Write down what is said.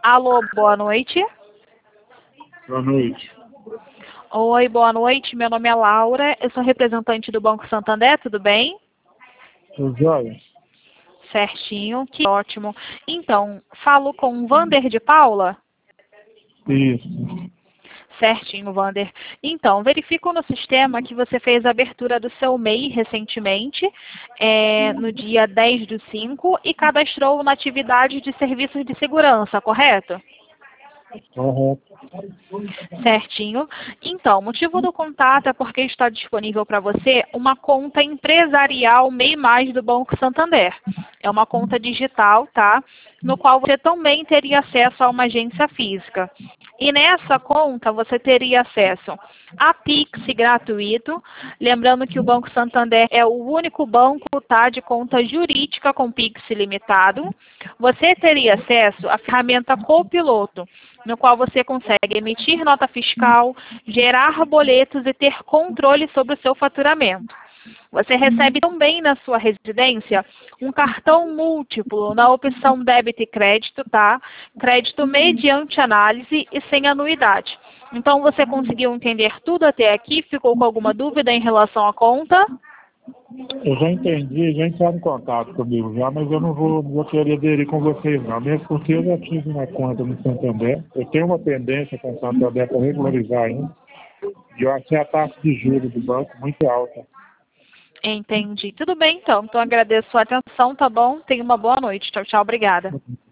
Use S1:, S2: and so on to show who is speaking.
S1: Alô, boa noite.
S2: Boa noite.
S1: Oi, boa noite. Meu nome é Laura. Eu sou representante do Banco Santander, tudo bem?
S2: Tudo jóia?
S1: Certinho, que ótimo. Então, falo com o Vander de Paula?
S2: Isso.
S1: Certinho, Vander. Então, verifico no sistema que você fez a abertura do seu MEI recentemente, no dia 10/5, e cadastrou na atividade de serviços de segurança, correto?
S2: Correto.
S1: Certinho. Então, o motivo do contato é porque está disponível para você uma conta empresarial MEI Mais do Banco Santander. É uma conta digital, tá? No qual você também teria acesso a uma agência física. E nessa conta você teria acesso a Pix gratuito. Lembrando que o Banco Santander é o único banco, tá, de conta jurídica com Pix limitado. Você teria acesso à ferramenta Copiloto, no qual você consegue emitir nota fiscal, gerar boletos e ter controle sobre o seu faturamento. Você recebe também na sua residência um cartão múltiplo na opção débito e crédito, tá? Crédito mediante análise e sem anuidade. Então, você conseguiu entender tudo até aqui? Ficou com alguma dúvida em relação à conta?
S2: Eu já entendi, já entraram em contato comigo já, mas eu não vou querer aderir com vocês não, mesmo porque eu já tive uma conta no Santander, eu tenho uma pendência com o Santander para regularizar ainda, e eu achei a taxa de juros do banco muito alta.
S1: Entendi. Tudo bem, então. Então, agradeço a atenção, tá bom? Tenha uma boa noite. Tchau, tchau. Obrigada.